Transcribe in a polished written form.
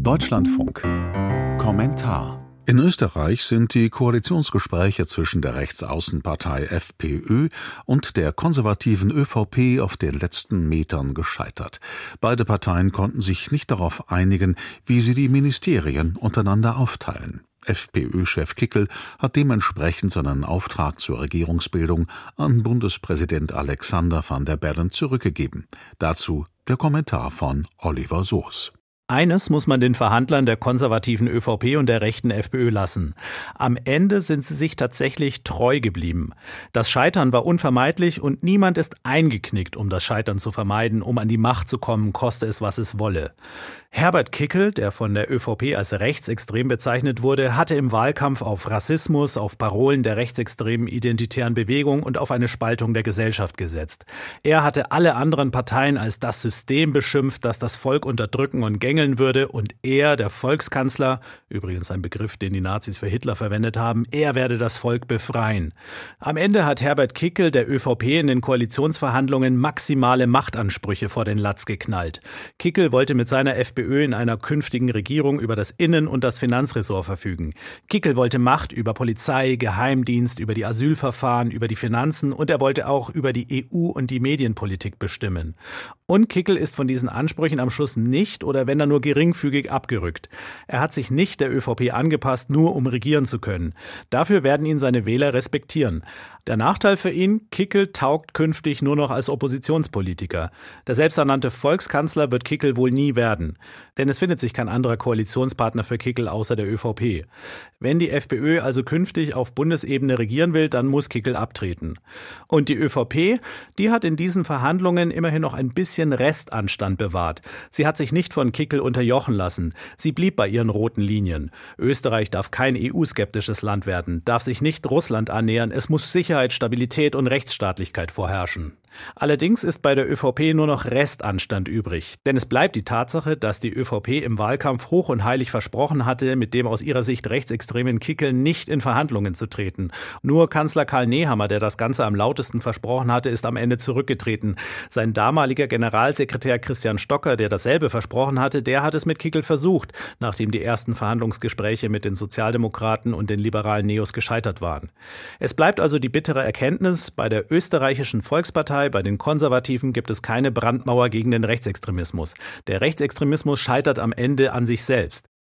Deutschlandfunk. Kommentar. In Österreich sind die Koalitionsgespräche zwischen der Rechtsaußenpartei FPÖ und der konservativen ÖVP auf den letzten Metern gescheitert. Beide Parteien konnten sich nicht darauf einigen, wie sie die Ministerien untereinander aufteilen. FPÖ-Chef Kickl hat dementsprechend seinen Auftrag zur Regierungsbildung an Bundespräsident Alexander Van der Bellen zurückgegeben. Dazu der Kommentar von Oliver Soos. Eines muss man den Verhandlern der konservativen ÖVP und der rechten FPÖ lassen. Am Ende sind sie sich tatsächlich treu geblieben. Das Scheitern war unvermeidlich und niemand ist eingeknickt, um das Scheitern zu vermeiden, um an die Macht zu kommen, koste es, was es wolle. Herbert Kickl, der von der ÖVP als rechtsextrem bezeichnet wurde, hatte im Wahlkampf auf Rassismus, auf Parolen der rechtsextremen identitären Bewegung und auf eine Spaltung der Gesellschaft gesetzt. Er hatte alle anderen Parteien als das System beschimpft, das das Volk unterdrücken und gängeln würde, und er, der Volkskanzler, übrigens ein Begriff, den die Nazis für Hitler verwendet haben, er werde das Volk befreien. Am Ende hat Herbert Kickl der ÖVP in den Koalitionsverhandlungen maximale Machtansprüche vor den Latz geknallt. Kickl wollte mit seiner FPÖ in einer künftigen Regierung über das Innen- und das Finanzressort verfügen. Kickl wollte Macht über Polizei, Geheimdienst, über die Asylverfahren, über die Finanzen, und er wollte auch über die EU und die Medienpolitik bestimmen. Und Kickl ist von diesen Ansprüchen am Schluss nicht oder wenn dann nur geringfügig abgerückt. Er hat sich nicht der ÖVP angepasst, nur um regieren zu können. Dafür werden ihn seine Wähler respektieren. Der Nachteil für ihn: Kickl taugt künftig nur noch als Oppositionspolitiker. Der selbsternannte Volkskanzler wird Kickl wohl nie werden. Denn es findet sich kein anderer Koalitionspartner für Kickl außer der ÖVP. Wenn die FPÖ also künftig auf Bundesebene regieren will, dann muss Kickl abtreten. Und die ÖVP, die hat in diesen Verhandlungen immerhin noch ein bisschen Restanstand bewahrt. Sie hat sich nicht von Kickl unterjochen lassen. Sie blieb bei ihren roten Linien. Österreich darf kein EU-skeptisches Land werden, darf sich nicht Russland annähern. Es muss Sicherheit, Stabilität und Rechtsstaatlichkeit vorherrschen. Allerdings ist bei der ÖVP nur noch Restanstand übrig. Denn es bleibt die Tatsache, dass die ÖVP im Wahlkampf hoch und heilig versprochen hatte, mit dem aus ihrer Sicht rechtsextremen Kickl nicht in Verhandlungen zu treten. Nur Kanzler Karl Nehammer, der das Ganze am lautesten versprochen hatte, ist am Ende zurückgetreten. Sein damaliger Generalsekretär Christian Stocker, der dasselbe versprochen hatte, der hat es mit Kickl versucht, nachdem die ersten Verhandlungsgespräche mit den Sozialdemokraten und den liberalen Neos gescheitert waren. Es bleibt also die bittere Erkenntnis: Bei der österreichischen Volkspartei, bei den Konservativen, gibt es keine Brandmauer gegen den Rechtsextremismus. Der Rechtsextremismus scheitert am Ende an sich selbst.